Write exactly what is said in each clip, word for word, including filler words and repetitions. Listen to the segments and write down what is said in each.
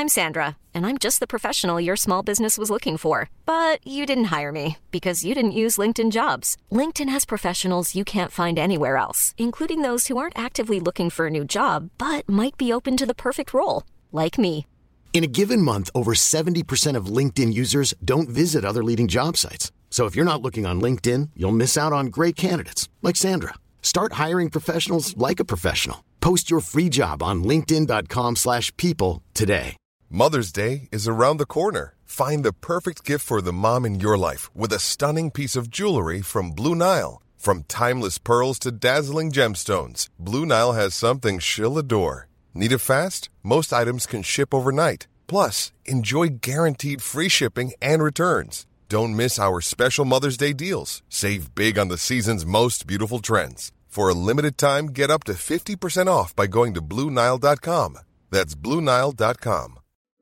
I'm Sandra, and I'm just the professional your small business was looking for. But you didn't hire me because you didn't use LinkedIn Jobs. LinkedIn has professionals you can't find anywhere else, including those who aren't actively looking for a new job, but might be open to the perfect role, like me. In a given month, over seventy percent of LinkedIn users don't visit other leading job sites. So if you're not looking on LinkedIn, you'll miss out on great candidates like Sandra. Start hiring professionals like a professional. Post your free job on linkedin dot com slash people today. Mother's Day is around the corner. Find the perfect gift for the mom in your life with a stunning piece of jewelry from Blue Nile. From timeless pearls to dazzling gemstones, Blue Nile has something she'll adore. Need it fast? Most items can ship overnight. Plus, enjoy guaranteed free shipping and returns. Don't miss our special Mother's Day deals. Save big on the season's most beautiful trends. For a limited time, get up to fifty percent off by going to Blue Nile dot com. That's Blue Nile dot com.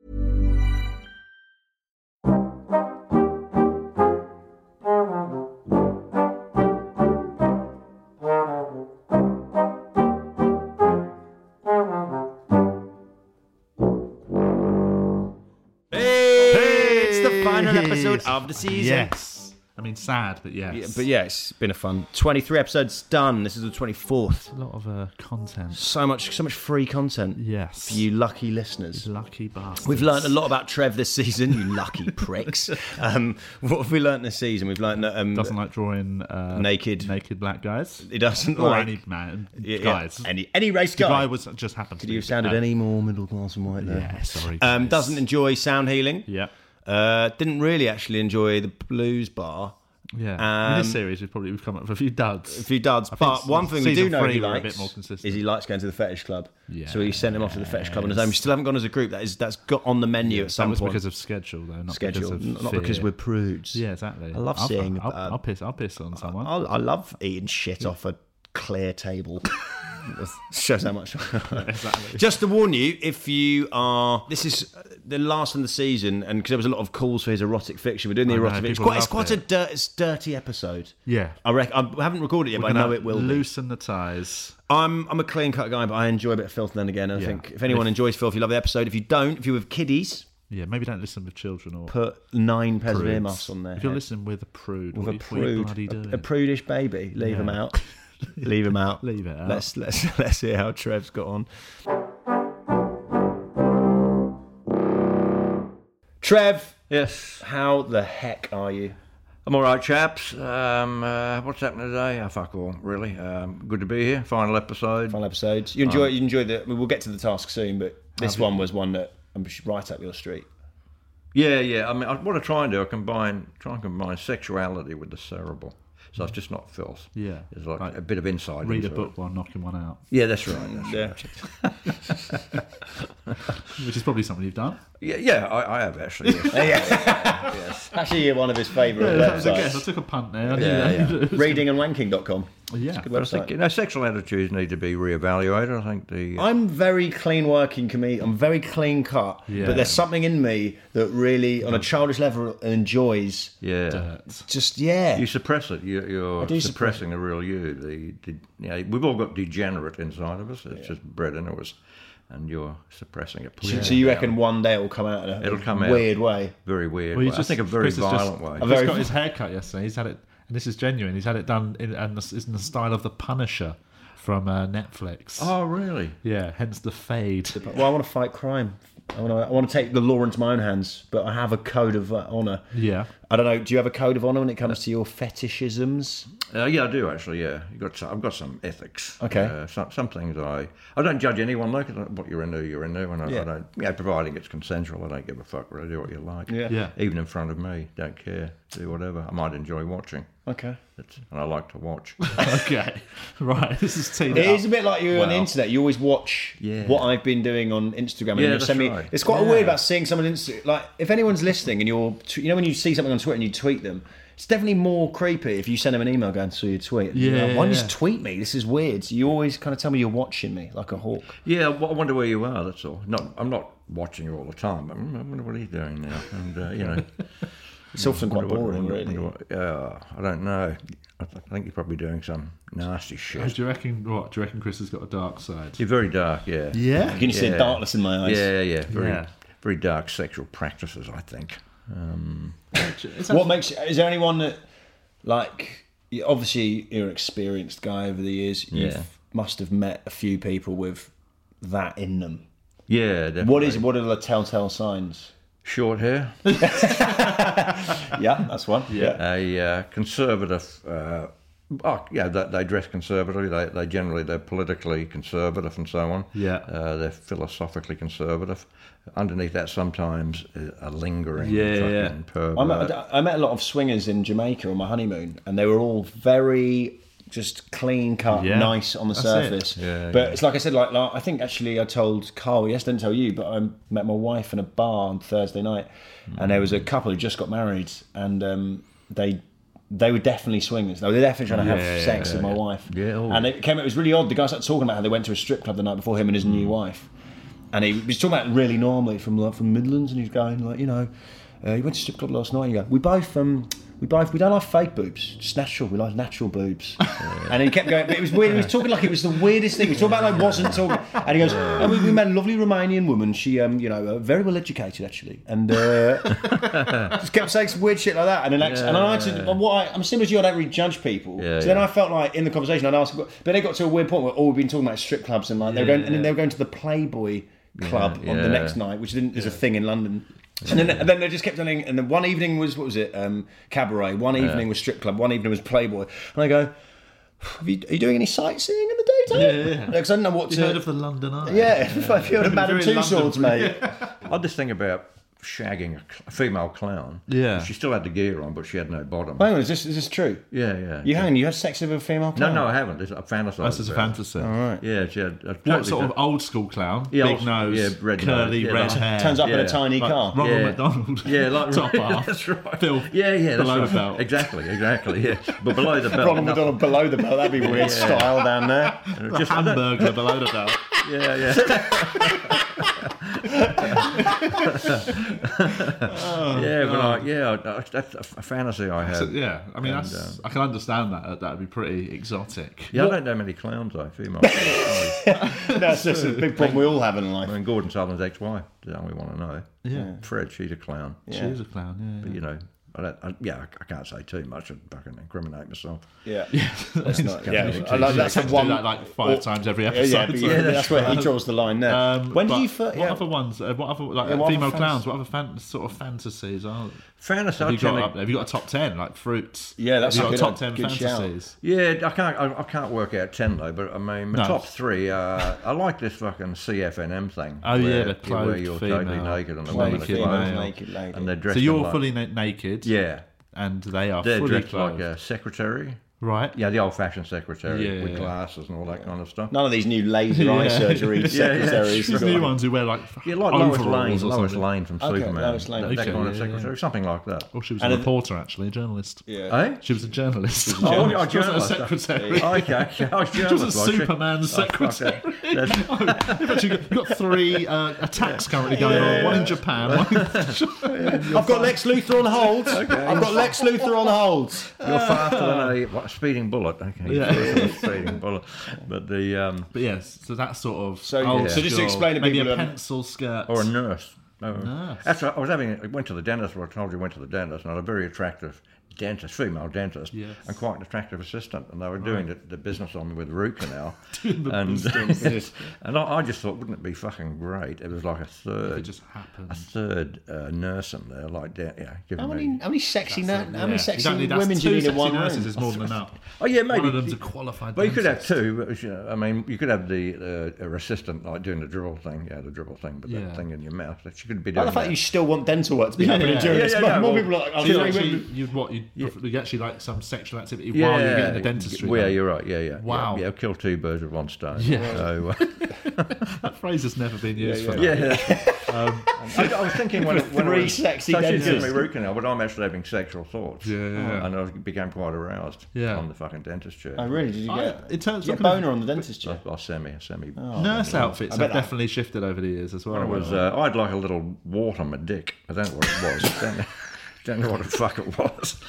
Episode of the season. Yes. I mean, sad, but yes. Yeah, but yeah, it's been a fun twenty-three episodes done. This is the twenty-fourth. A lot of uh, content. So much, so much free content. Yes. For you lucky listeners. Lucky bastards. We've learned a lot about Trev this season, you lucky pricks. Um, what have we learned this season? We've learned that... Um, doesn't like drawing... Uh, naked. Naked black guys. He doesn't or like... any man. Yeah, guys. Yeah, any, any race the guy. The guy was just happened to Could be... you have sounded uh, any more middle class and white there? Yeah, sorry. Um, doesn't enjoy sound healing. Yeah. Uh, didn't really actually enjoy the blues bar. Yeah. Um, in this series, we've probably we've come up with a few duds. A few duds. I but one thing we do know he likes a bit more consistent. is he likes going to the fetish club. Yeah. So we sent him off to the fetish club on his own. We still haven't gone as a group. That is, that's got on the menu yeah, at some that was point. because of schedule, though. Not schedule, because of not fear. because we're prudes. Yeah, exactly. I love I'll, seeing. I'll, uh, I'll piss. I'll piss on someone. I'll, I love eating shit off a clear table. Shows how much. Exactly. Just to warn you, if you are, this is the last of the season, and because there was a lot of calls for his erotic fiction, we're doing the I know, erotic fiction. It's people quite, it's loved quite it. a dirt, it's dirty episode. Yeah. I reckon. I haven't recorded it yet, We're but I gonna know it will be. loosen the ties. I'm I'm a clean cut guy, but I enjoy a bit of filth then and again. And Yeah. I think if anyone If- enjoys filth, you love the episode. If you don't, if you're with kiddies, Yeah, maybe don't listen with children or put nine pairs of prudes. earmuffs on there. If you're listening with a prude, with what a are you- what are you prude, bloody doing? a, a prudish baby, leave Yeah. them out. Leave him out. Leave it out. Let's let's let's see how Trev's got on. Trev, Yes, how the heck are you? I'm all right, chaps. Um, uh, what's happening today? Oh, fuck all, really. Um, good to be here. Final episode. Final episodes. You enjoy. You enjoy the. I mean, we'll get to the task soon, but this one was one that I'm right up your street. Yeah, yeah. I mean, I, what I try and do, I combine, try and combine sexuality with the cerebral. So it's just not filth. Yeah. It's like, Like, a bit of insight. Read a into book it. while knocking one out, Yeah, that's right. That's Yeah. right. which is probably something you've done. Yeah, yeah. I, I have actually. Yes. Yeah. yes. Actually, you're one of his favourite that was a websites. guess. I took a punt there. I knew Yeah, that. yeah. reading and wanking dot com. Yeah. Good But I website. think you know, sexual attitudes need to be reevaluated. I think the. I'm very clean working comedian. I'm very clean cut. Yeah. But there's something in me that really, on a childish level, enjoys. yeah. Dirt. Just yeah. You suppress it. You, I you're do suppressing the real you. The, the you know, we've all got degenerate inside of us. It's just bred into us, and you're suppressing it. So, so you reckon one day it will come out in a It'll come out. weird way? Very weird. Well, way. he's I just- think a very Chris has just- violent way. A He's very- got his hair cut yesterday. He's had it, and this is genuine. He's had it done in, and it's in the style of the Punisher from uh, Netflix. Oh, really? Yeah, hence the fade. Well, I want to fight crime. I want to. I want to take the law into my own hands, but I have a code of uh, honour. Yeah. I don't know. Do you have a code of honour when it comes to your fetishisms? Uh, yeah, I do actually. Yeah, you got. Some, I've got some ethics. Okay. Uh, some, some things I. I don't judge anyone though. 'Cause what you're into, you're into, and I, Yeah. I don't. Yeah, providing it's consensual, I don't give a fuck. Really, do what you like. Yeah. Yeah. Even in front of me, don't care. Do whatever. I might enjoy watching. Okay. That's, and I like to watch. Okay. Right. This is teed It up. is a bit like you on the Well, internet. You always watch yeah. what I've been doing on Instagram. And Yeah, you that's send me. right. It's quite Yeah. weird about seeing someone. Insta- like if anyone's listening and you're, you know, when you see something on Twitter and you tweet them, it's definitely more creepy if you send them an email going, "So you tweet." Yeah, Like, Why don't you yeah. just tweet me? This is weird. So you always kind of tell me you're watching me like a hawk. Yeah, well, I wonder where you are. That's all. Not, I'm not watching you all the time. But I wonder what he's doing now. And uh, you know, It's often quite wonder what- boring, wonder- really. wonder what- uh, I don't know. I th- I think you're probably doing some nasty Oh, shit. do you reckon what? Do you reckon Chris has got a dark side? You're very dark. Yeah. Yeah. You can see the Yeah. darkness in my eyes. Yeah, yeah, very, Yeah. very dark sexual practices, I think. Um, What makes is there anyone that like you- obviously you're an experienced guy over the years. You Yeah. must have met a few people with that in them. yeah, definitely. What is what are the telltale signs? Short hair, Yeah, that's one. Yeah. a uh, conservative. Uh, oh, yeah, they, they dress conservatively. They, they generally they're politically conservative and so on. Yeah. uh, they're philosophically conservative. Underneath that, sometimes uh, a lingering Yeah, fucking yeah. pervert. I met, I met a lot of swingers in Jamaica on my honeymoon, and they were all very just clean cut, Yeah, nice on the that's surface. it. Yeah, but yeah. it's like I said, like, like I think actually I told Carl, yes, didn't tell you, but I met my wife in a bar on Thursday night, and there was a couple who just got married, and um, they. They were definitely swingers. They were definitely trying to have Yeah, sex yeah, with my yeah. wife. Yeah, oh. And it came. It was really odd. The guy started talking about how they went to a strip club the night before, him and his new wife. And he was talking about it really normally from like, from Midlands, and he's going like, you know, uh, he went to strip club last night. And you go, we both, um, we both, we don't like fake boobs, just natural. We like natural boobs. And he kept going, but it was weird. He was talking like it was the weirdest thing. He was talking about like wasn't talking. And he goes, oh, we, we met a lovely Romanian woman. She, um, you know, uh, very well educated actually, and uh, just kept saying some weird shit like that. And then, actually, and I had to, what I, I'm similar to you. I don't really judge people. Yeah, so then yeah. I felt like in the conversation I'd ask, but they got to a weird point where all we've been talking about is strip clubs and like they were going, and then they were going to the Playboy club on the yeah. next night, which didn't is a thing in London. And then, and then they just kept telling. And then one evening was what was it? Um, cabaret. One evening was strip club. One evening was Playboy. And I go, Have you, are you doing any sightseeing in the daytime? Yeah, yeah. Because I don't know what You to. heard of the London Eye? Yeah, if you heard of Madame Very Two Swords, London. mate. I just think about shagging a, cl- a female clown. Yeah. She still had the gear on, but she had no bottom. Hang on, is this is this true? Yeah, yeah. You hang on, you had sex with a female No, clown? no, I haven't. It's a fantasy. That's just a fantasy. Yeah, she had a What totally sort of different- old school clown? Yeah, Big old- nose, yeah, red curly nose, yeah, red like- hair. Turns up in Yeah. a tiny like car. Ronald Yeah. McDonald. Yeah, like top half. That's right. Phil Yeah, yeah, that's below right. the belt. Exactly, exactly. Yeah, but below the belt. Ronald nothing. McDonald below the belt, that'd be weird style down there. The Just- I don't- hamburger below the belt. Yeah, yeah. yeah, but like, yeah, that's a fantasy I had. So, yeah, I mean, And, that's um, I can understand that. That'd be pretty exotic. Yeah, I don't know many clowns though, female. That's just a big problem we all have in I life. mean, Gordon Sutherland's ex-wife. That's all we want to know. Yeah, Fred, she's a clown. she is a clown. Yeah, But you know, I don't, I, yeah, I, I can't say too much. I'd fucking incriminate myself. Yeah. That's not- yeah, I like- that's to the do one- that like five or- times every Yeah, episode. yeah, but so- yeah, that's where he draws the line there. Um, when did but you first? What Yeah. other ones? Uh, what other like Yeah, what other female fans- clowns? What other fan, sort of fantasies are? Fantasy, Have I you got generally- up, Have you got a top ten like fruits? Yeah, that's have a you good- got a top ten good shout. fantasies. Yeah, I can't. I, I can't work out ten though. But I mean, my No. top three. Uh, I like this fucking C F N M thing. Oh, yeah, where, the clothed where you're totally female. naked and the Clothed women are female. clothed, naked lady. and they're dressed. So you're in like, fully na- naked. yeah, and they are they're fully dressed clothed. like a secretary. Right. Yeah, the old-fashioned secretary Yeah, with yeah. glasses and all that kind of stuff. None of these new laser eye Yeah. surgery yeah, secretaries. These new ones who wear like Yeah, like Lois overalls Lane, or Lois something. Lane from Okay, Superman. Lois Lane. That, that Okay, kind of yeah, secretary, something like that. Oh, she was And a it- reporter actually, a journalist. Yeah. Eh? She was a journalist. Oh, Oh, a she wasn't a journalist. secretary. Oh, okay, okay. I was She was a journalist, was she? Superman's Oh, fuck secretary. that. That's- You've actually got, you've got three uh, attacks currently going on. One in Japan. One in... I've got Lex Luthor on hold. I've got Lex Luthor on hold. You're faster than a what, speeding bullet. Okay, Yeah. you're faster than a speeding bullet. But the um, But yes, so that sort of So, old yeah. So just to school, explain to maybe people a who haven't- pencil skirt or a nurse. No. Nurse. That's right. I was having. I went to the dentist. Where I told you I went to the dentist, and I had a very attractive dentist, female dentist, Yes. and quite an attractive assistant. And they were doing the, the business on me with root canal. Doing the and business. and I, I just thought, wouldn't it be fucking great? It was like a third, it just happened. a third uh, nurse in there, like de- yeah, giving How me. many, how many sexy, na- how many Yeah. sexy Exactly, that's women do two you need in sexy one nurses room? is more than enough. Oh yeah, maybe. One of them's a qualified But you could have dentist. two. but, you know, I mean, you could have the uh, her assistant like doing the dribble thing, yeah, the dribble thing, but Yeah. that thing in your mouth. That she could be I doing. like the fact that. you still want dental work to be Yeah, happening yeah. during Yeah, this. yeah, but yeah, more well, people are like, oh, So three actually, women. you'd what you'd, you'd actually like some sexual activity Yeah, while you're getting the dentistry. Well, yeah, done. you're right. Yeah, yeah. Wow. Yeah, yeah, kill two birds with one stone. Yeah. So, uh, That phrase has never been used for that. yeah. um, I, I was thinking when, when Three I was, sexy so she's giving me dentists. root canal, but I'm actually having sexual thoughts. Yeah, yeah, yeah. And I became quite aroused Yeah. on the fucking dentist chair. Oh, really? Did you I- get, in terms did you of get a boner on the dentist chair? I, I semi, semi. Nurse outfits I bet have that- definitely shifted over the years as well. It was. Uh, I had like a little wart on my dick. I don't know what it was. don't, know, don't know what the fuck it was.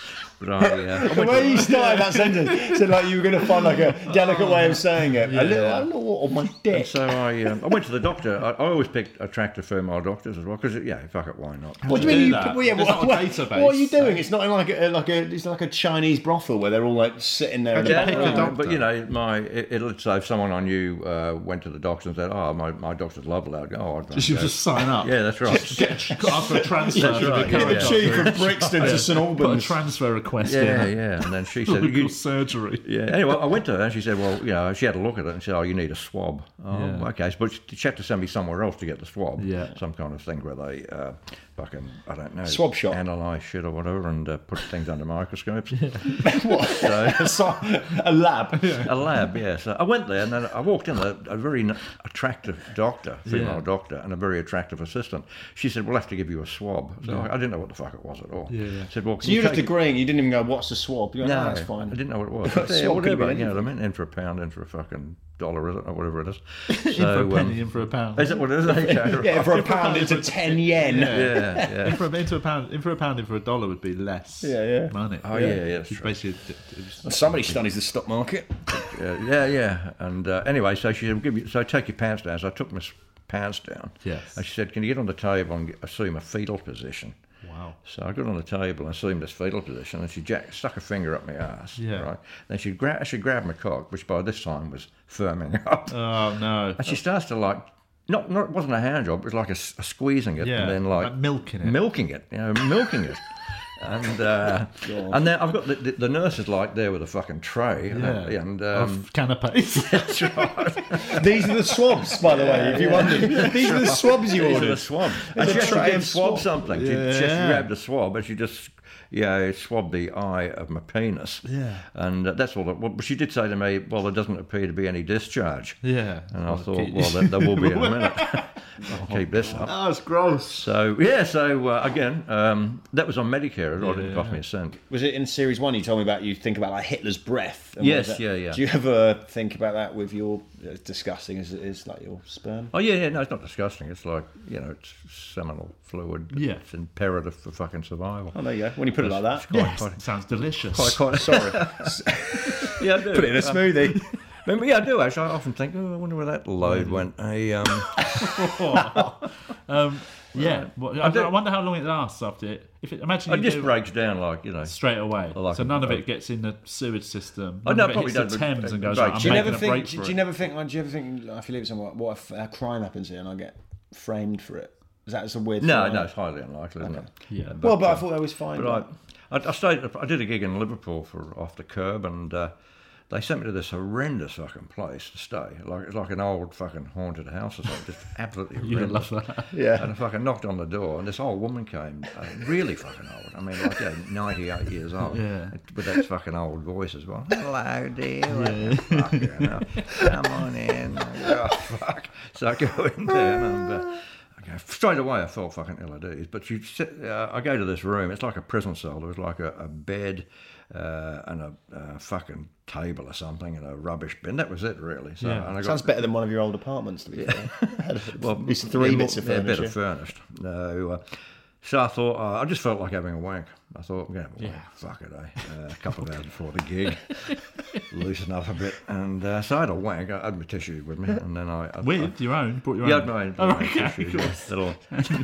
But I, uh, The way you started that sentence, so like you were going to find like a delicate way of saying it. Yeah. A little, a little on my dick. so I, um, I went to the doctor. I, I always picked attractive female doctors as well because yeah, fuck it, why not? What do do you mean? You, that? well, yeah, There's what, not a what- database. what are you doing? It's not like a, like a it's like a Chinese brothel where they're all like sitting there in the Yeah, pick a well, doctor. but you know, my it, it'll say if someone I knew uh, went to the doctor and said, "Oh, my, my doctor's lovely," I'd go, "Oh, I'd go." She would just sign up. Yeah, that's right. Get, ask for a transfer. That's to right, the yeah, current yeah. doctor. Chief of Brixton to St Put a Albans. transfer request Yeah, in. yeah. And then she said, Local you, surgery. yeah. Anyway, I went to her and she said, well, you know, she had a look at it and said, oh, you need a swab. Oh, Yeah. okay. But she had to send me somewhere else to get the swab. Yeah. Some kind of thing where they uh, fucking, I don't know. Swab shop. Analyse shit or whatever and uh, put things under microscopes. What? So, a lab. A lab, yeah. So I went there and then I walked in, a, a very n- attractive doctor, female Yeah. doctor, and a very attractive assistant. She said, we'll have to give you a swab. So I, I didn't know what the fuck it was at all. Yeah, yeah. Said, well, can So you're you just take- agreeing. You didn't even go, "What's the swab?" You go, No, "No, that's fine." I didn't know what it was. Swab yeah, could whatever, be you know what I anything. mean? In for a pound, in for a fucking dollar, is it? Or whatever it is. In for a penny, in for a pound. Is it what it is? Okay, Yeah, for a In for a pound, pound, it's a it's a- ten yen. yeah, yeah. In for, a, into a pound, in for a pound, in for a dollar would be less Yeah, yeah. money. Oh, yeah, yeah, that's It's true. basically, it was, Somebody studies the stock market. Yeah, yeah, yeah. And uh, anyway, so she said, "We'll give you, so take your pants down." So I took my s- pants down. Yes. And she said, "Can you get on the table and get, assume a fetal position?" wow. So I got on the table and assumed this fetal position, and she jack, stuck a finger up my ass. Yeah. Right. Then she gra- she grabbed my cock, which by this time was firming up, Oh, no. and she starts to like. Not, not, it wasn't a hand job. It was like a, s- a squeezing it Yeah, and then like, like milking it. milking it, you know, milking it. And uh, and then I've got the, the, the nurse is like there with a fucking tray, and, Yeah. and um, Of canapes. that's right. These are the swabs, by the way, if you wondered. These are the swabs you These are ordered. the swab. And a she actually tray did of swab swab. something. She, she Yeah. actually grabbed a swab and she just, yeah, swabbed the eye of my penis. Yeah. And uh, that's all. It, well, she did say to me, well, there doesn't appear to be any discharge. Yeah. And I Oh, thought, keep- well, there, there will be in a minute. I'll keep this up. Oh, it's gross. So, yeah, so uh, again, um, that was on Medicare. It all didn't cost me a cent. Was it in series one you told me about? You think about like Hitler's breath. and Yes, what was that- yeah, yeah. Do you ever think about that with your as disgusting as it is, like your sperm? Oh, yeah, yeah, no, it's not disgusting. It's like, you know, it's seminal fluid. Yeah. It's imperative for fucking survival. Oh, there you go. When you put it like that, Quite, Yes, quite, sounds delicious. quite, quite, sorry, yeah, I do. put it in a smoothie. Remember, yeah, I do actually. I often think, oh, I wonder where that load went. I, um, um, yeah. Well, I, I do- I wonder how long it lasts after it. If it, imagine it you just do breaks down like, you know. straight away, like so a- none of uh, it gets in the sewage system. Oh, None no, of it probably hits the don't, but Thames and it goes, breaks like, I'm Do you making never a break think? for Do it. you never think? Like, do you ever think? Like, if you live somewhere, what if a crime happens here and I get framed for it? Is that a weird? No, thing? no, it's highly unlikely, isn't it? Yeah. Well, but I thought that was fine. But I, I, I stayed. I did a gig in Liverpool for Off the Curb, and uh, they sent me to this horrendous fucking place to stay. Like it's like an old fucking haunted house or something. Just absolutely You would horrendous. love that. Yeah. And I fucking knocked on the door, and this old woman came, uh, really fucking old. I mean, like yeah, ninety-eight years old, Yeah. with that fucking old voice as well. Hello, dear. Yeah. Fuck, you know, come on in. Oh, fuck. So I go in there, and I'm, uh, I go, straight away I felt fucking ill at ease. But you sit, uh, I go to this room, it's like a prison cell. There was like a, a bed uh, and a uh, fucking table or something and a rubbish bin. That was it, really. So, Yeah. and I got, Sounds better than one of your old apartments, to be fair. well, it's three yeah, bits of yeah, a bit furniture. of furnished. No, uh, so I thought, uh, I just felt like having a wank. I thought, yeah, well, Yeah. fuck it, eh? Uh, a couple of hours before the gig, loosen up a bit. And uh, so I had a wank. I had my tissue with me. And then I... I With your own, brought your I, yeah, I own. had my own, Oh, my own okay, tissues, cool. yeah. Little,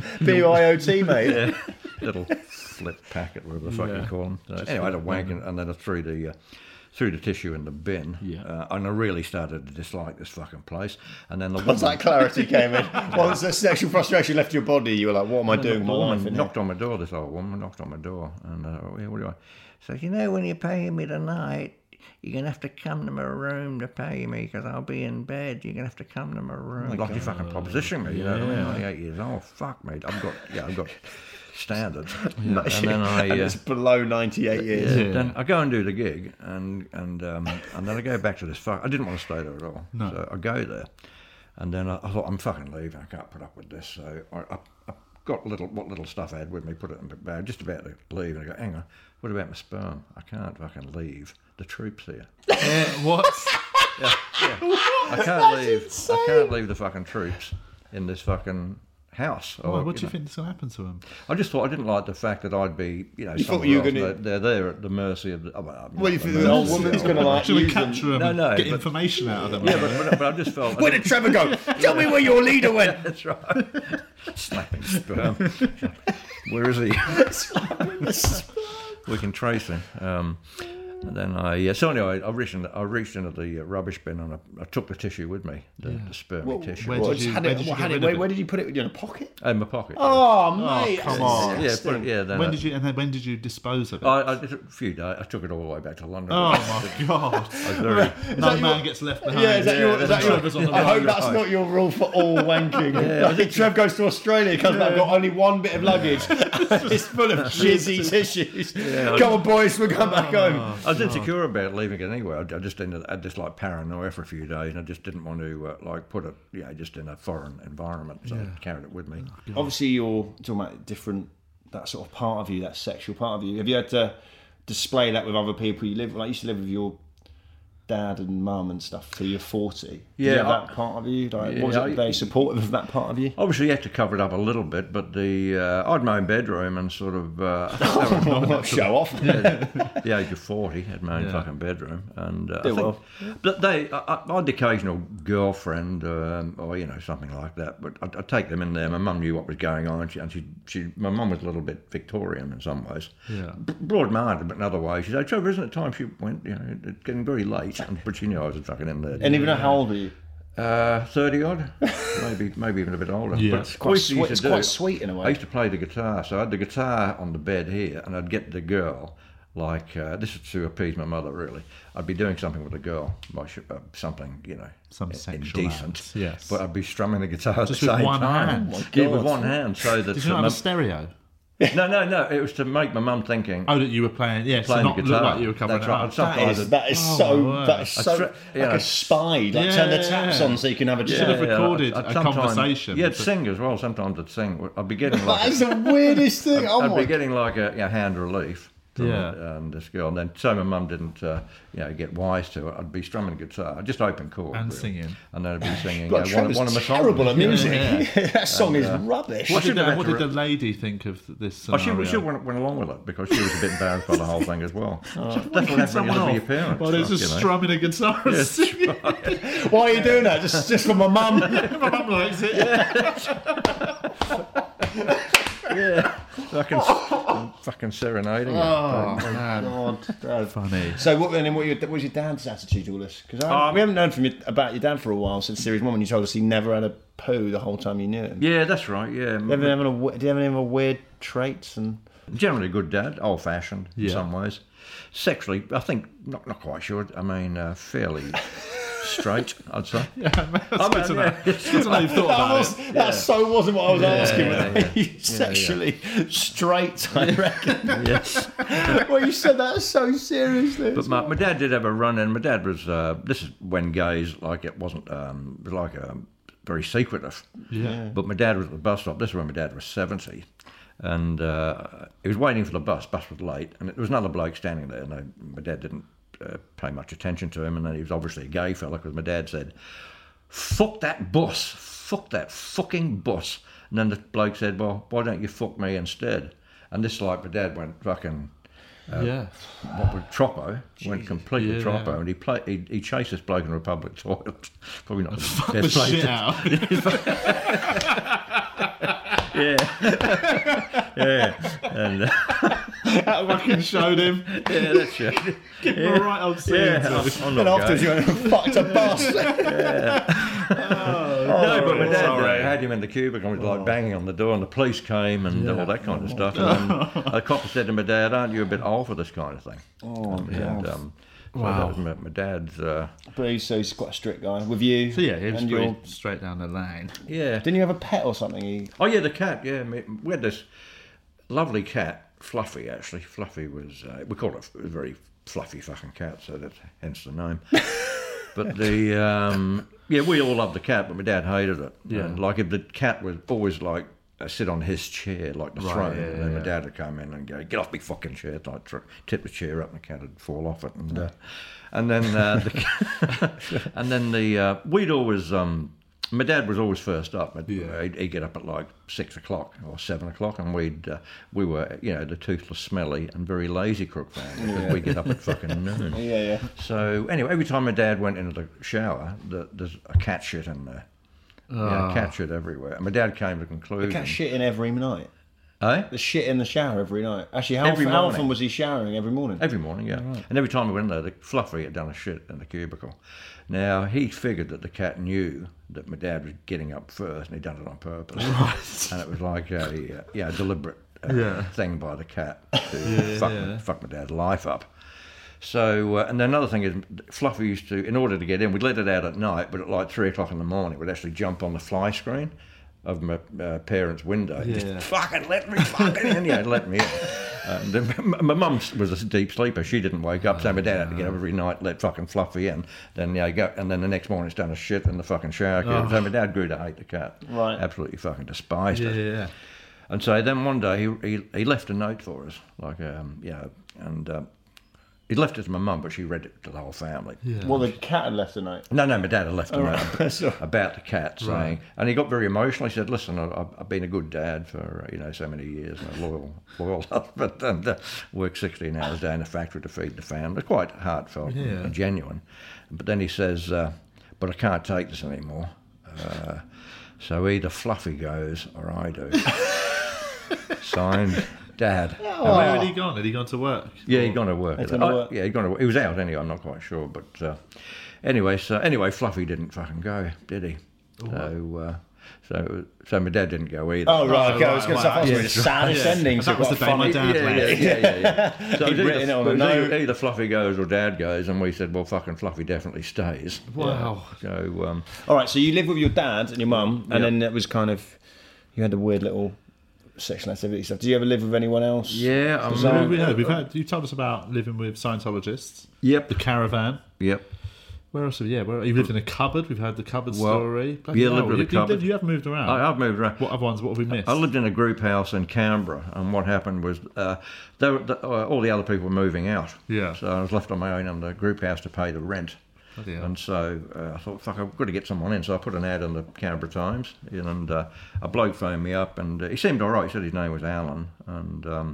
B Y O T, mate. yeah, little flip packet, whatever the fuck Yeah. you call them. So anyway, I had a wank and, and then I threw the... Uh, threw the tissue in the bin, Yeah. uh, and I really started to dislike this fucking place. And then the Once woman, that clarity came in, once the sexual frustration left your body, you were like, "What am I doing with my the life?" woman in here? knocked on my door. This old woman knocked on my door, and uh, yeah, what do I? So you know, when you're paying me tonight, you're gonna have to come to my room to pay me because I'll be in bed. You're gonna have to come to my room. like you fucking proposition me, you know what I mean? I'm eight years old. Fuck me, I've got yeah, I've got standards. And then I. And Uh, it's below ninety-eight years. Yeah. Then I go and do the gig, and and um, and then I go back to this. Fuck, I didn't want to stay there at all. No. So I go there, and then I, I thought I'm fucking leaving. I can't put up with this. So I, I, I got little what little stuff I had with me, put it in the bag, just about to leave, and I go, hang on, what about my sperm? I can't fucking leave. The troops here. Uh, what? I can't leave. I can't leave the fucking troops in this fucking house. Oh, or, what do you know. think is going to happen to him? I just thought I didn't like the fact that I'd be, you know, You thought somewhere you were else. gonna- They're, they're there at the mercy of the. Oh, well, What do you not think the the old mercy woman's of- going to like Should we use them? capture him No, and no, get but- information out of them? Yeah, but, but, but I just felt. I Where didn't- did Trevor go? Tell me where your leader went. That's right. Slapping sperm. Where is he? We can trace him. Um, and then I, yeah. So anyway, I reached, into, I reached into the uh, rubbish bin and I, I took the tissue with me, the, the spermy tissue, Where What, did you- had where it- did you what, get had it- rid of where, it? where did you put it? In your pocket? in my pocket. Oh, mate. come on. yeah, put it, yeah. Then When I, did you? And then when did you dispose of it? I, I did a few days. I took it all the way back to London. oh my god! I was very. No that man your- gets left behind. Yeah, is that your, is that your, Trevor's on the I hope road. that's not your rule for all wanking. Yeah, I think Trev goes to Australia, comes back, got only one bit of luggage. It's full of jizzy tissues. Come on, boys, we're going back home. I was insecure about leaving it anyway. I, I just ended, I had this like paranoia for a few days, and I just didn't want to uh, like put it, you know, just in a foreign environment. So I carried it with me. Obviously, you're talking about different, that sort of part of you, that sexual part of you. Have you had to display that with other people you live with? Like, you used to live with your dad and mum and stuff till you're forty. Did you Yeah, have I- that part of you? Like, Yeah, was I- it very supportive of that part of you? Obviously, you had to cover it up a little bit, but the uh, I had my own bedroom and sort of uh, I think that was- Not show off. the age of forty, had my own Yeah. fucking bedroom, and uh, I Did think, well. but they, I, I had the occasional girlfriend, um, or you know, something like that. But I'd, I'd take them in there. My mum knew what was going on, and she, and she, she my mum was a little bit Victorian in some ways, Yeah. B- broad-minded, but in other ways. She said, "Trevor, isn't it time?" She went, "You know, it's getting very late," and, but she knew I was fucking in there. And even know how old are you? Uh, thirty odd, maybe maybe even a bit older. Yeah. But It's quite we used to sweet- it's do- quite sweet in a way. I used to play the guitar, so I had the guitar on the bed here, and I'd get the girl. Like uh, this is to appease my mother, really. I'd be doing something with a girl, by sh- uh, something you know, Some in- sexual indecent. act, yes. But I'd be strumming the guitar Just at the with same one time. hand? Oh my Yeah, God. with one hand, so that Did you not uh, have a my- stereo? no, no, no. It was to make my mum thinking. Oh, that you were playing. Yeah, Playing so not the look guitar. like you were covering That's it right. up. Some- That is, that is Oh, so, my that is I so, tra- like yeah. a spy. Like, turn the taps Yeah. on so you can have a should chat. have recorded I'd a sometimes- conversation. Yeah, I'd But- sing as well. Sometimes I'd sing. I'd be getting like. That is the weirdest thing. Oh I'd my be getting like a you know, hand relief from Yeah. um, this girl, and then so my mum didn't, uh, you know, get wise to it. I'd be strumming guitar, just open chords And really. singing. and then I'd be singing God, uh, one, Trevor's one of my terrible songs. at music. Yeah, that song is rubbish. What, did should the, have what had did to the lady think of this Oh, scenario? she, she went, went along with it because she was a bit embarrassed by the whole thing as well. That's what Kicking happened someone to off your parents. while they're stuff, just you know. strumming a guitar and singing. Why are you doing that? Just, just for my mum. My mum likes it. Yeah, fucking, fucking serenading. her. Oh, man. God. Funny. So what? And then what, your, what was your dad's attitude to all this? Because Um, we haven't known from you, about your dad for a while since series one, when you told us he never had a poo the whole time you knew him. Yeah, that's right. Yeah, Do you ever have any, do you have any other weird traits? And generally a good dad, old-fashioned in Yeah. some ways. Sexually, I think not not quite sure. I mean, uh, fairly straight, I'd say. Yeah, man, that's I good mean, to know. yeah. Good to know you've thought that, about was, it. that so wasn't what I was asking. yeah, but yeah. you Yeah, yeah. sexually straight, I reckon. Yes. Well, you said that so seriously. But my, my dad did have a run in. My dad was, uh, this is when gays, like it wasn't, um, it was like a, very secretive. Yeah. But my dad was at the bus stop. This is when my dad was seventy. And uh, he was waiting for the bus. Bus was late. And there was another bloke standing there. And I, my dad didn't uh, pay much attention to him. And then he was obviously a gay fella because my dad said, "Fuck that bus. Fuck that fucking bus." And then the bloke said, "Well, why don't you fuck me instead?" And this, like, my dad went fucking... yeah. What was Troppo? Went completely Yeah. Troppo, and he play, he, he chased this bloke in a public toilet. Probably not the Fuck best the place shit to- out. Yeah, yeah, and uh, That fucking showed him. yeah, that's it. Give him a right old scene. Yeah, to. I'm, I'm and not afterwards gay. you went and fucked a bus. No, but my dad uh, sorry. had him in the cubicle, and he was like banging on the door, and the police came and all that kind of stuff. And then a cop said to my dad, "Aren't you a bit old for this kind of thing?" Oh, And um, so Wow. that was my, my dad's. Uh, But he's, so he's quite a strict guy. With you? So yeah, he was and pretty your- straight down the line. yeah. Didn't you have a pet or something? He, Oh yeah, the cat. Yeah, me- we had this lovely cat, Fluffy. Actually, Fluffy was uh, we called it a very fluffy fucking cat, so that's hence the name. But the um, yeah, we all loved the cat, but my dad hated it. Yeah. And, like if the cat was always like uh, sit on his chair, like the Right, throne, yeah, and then yeah, my dad would come in and go, "Get off me fucking chair!" Like tr- tip the chair up, and the cat would fall off it, and uh, and then uh, the and then the uh, we'd always. Um, my dad was always first up. He'd, Yeah. he'd, he'd get up at like six o'clock or seven o'clock, and we'd uh, we were you know the toothless, smelly, and very lazy Crook family because we'd get up at fucking noon. Yeah, yeah. So anyway, every time my dad went into the shower, the, there's a cat shit in there. Yeah, cat shit everywhere. And my dad came to the conclusion. The cat shit in every night. Eh? The shit in the shower every night. Actually, how, Every often, how morning. often was he showering every morning? Every morning, yeah. And every time we went in there, the Fluffy had done a shit in the cubicle. Now, he figured that the cat knew that my dad was getting up first, and he'd done it on purpose. Right. And it was like a, uh, yeah, a deliberate uh, Yeah. thing by the cat to fuck, My, fuck my dad's life up. So, uh, and then another thing is, Fluffy used to, in order to get in, we'd let it out at night, but at like three o'clock in the morning, it would actually jump on the fly screen of my uh, parents' window. Yeah. Just fucking let me fucking in. Yeah, let me in. And then my mum was a deep sleeper. She didn't wake up, so my dad had to get up every night, let fucking Fluffy in. Then yeah, go, and then the next morning it's done a shit in the fucking shower. Oh. So my dad grew to hate the cat. Right. Absolutely fucking despised Yeah, it. yeah, yeah. And so then one day he he, he left a note for us, like um, you know, and. Uh, He left it to my mum, but she read it to the whole family. Yeah. Well, the cat had left a note. No, no, my dad had left a Oh, note right. Sorry. about the cat, saying, Right. and he got very emotional. He said, "Listen, I- I've been a good dad for uh, you know so many years, and a loyal, loyal husband, and uh, worked sixteen hours a day in the factory to feed the family." Quite heartfelt Yeah. and genuine. But then he says, uh, "But I can't take this anymore. Uh, so either Fluffy goes or I do." Signed, Dad. And where had he gone? Had he gone to work? Yeah, he'd gone to work. He'd gone to Oh, work. Yeah, he'd gone to work. He was out anyway, I'm not quite sure. But uh, anyway, so anyway, Fluffy didn't fucking go, did he? So, uh, so, so my dad didn't go either. Oh, right, okay. I was right, going to say, right. that was Yeah. the saddest Yeah. ending. That So was what the a day my funny- dad yeah, yeah, left. yeah, yeah, yeah. So it was written it on either, the it was note. either Fluffy goes or Dad goes, and we said, well, fucking Fluffy definitely stays. Wow. So, um, All right, so you lived with your dad and your mum, and Yep. then it was kind of, you had a weird little sexual activity stuff. Did you ever live with anyone else? yeah, I'm, Bizarre. We had, we've had, you told us about living with Scientologists. Yep. The caravan. Yep. Where else? Have, yeah, where, you lived in a cupboard. We've had the cupboard Well, story. Bloody yeah, hell, lived with you, a cupboard. You, you have moved around. I, I've moved around. What other ones? What have we missed? I lived in a group house in Canberra, and what happened was uh, they were, the, uh, all the other people were moving out. Yeah. So I was left on my own in the group house to pay the rent. Bloody hell. And so uh, I thought, fuck, I've got to get someone in. So I put an ad in the Canberra Times, and uh, a bloke phoned me up, and uh, he seemed all right. He said his name was Alan, and, um,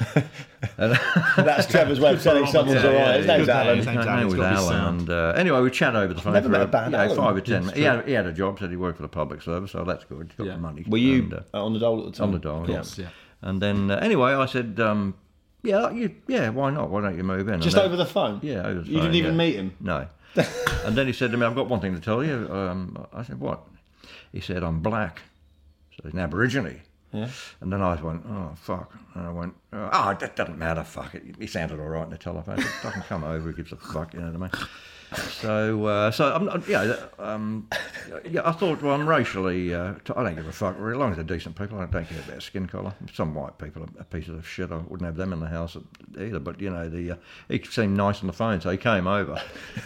and That's Trevor's way of telling someone's Yeah, all right. yeah, His yeah. name's Good Alan. name. his Name's name Alan, was it's gotta be Alan. sound. And uh, anyway, we chat over the phone Never for met a bad you know, Alan. five or ten That's minutes. He had, he had a job, said he worked for the public service, so that's good. He got Yeah. the money. Were you And, uh, on the dole at the time? on the dole, Yeah. yes. yeah. And then uh, anyway, I said, um, yeah, you, yeah, why not? Why don't you move in? And Just then- over the phone? Yeah, over the You phone, didn't even yeah. meet him? No. And then he said to me, I've got one thing to tell you. Um, I said, what? He said, I'm black. So he's an Aborigine. Yeah. And then I went, oh, fuck. And I went, oh, that doesn't matter, fuck it. He sounded all right in the telephone. I said, fucking come over, he gives a fuck, you know what I mean? So, uh, so I'm, not- yeah, um, yeah, I thought, well, I'm racially, uh, t- I don't give a fuck, as long as they're decent people, I don't care about skin colour. Some white people are pieces of shit, I wouldn't have them in the house either, but, you know, the uh, he seemed nice on the phone, so he came over.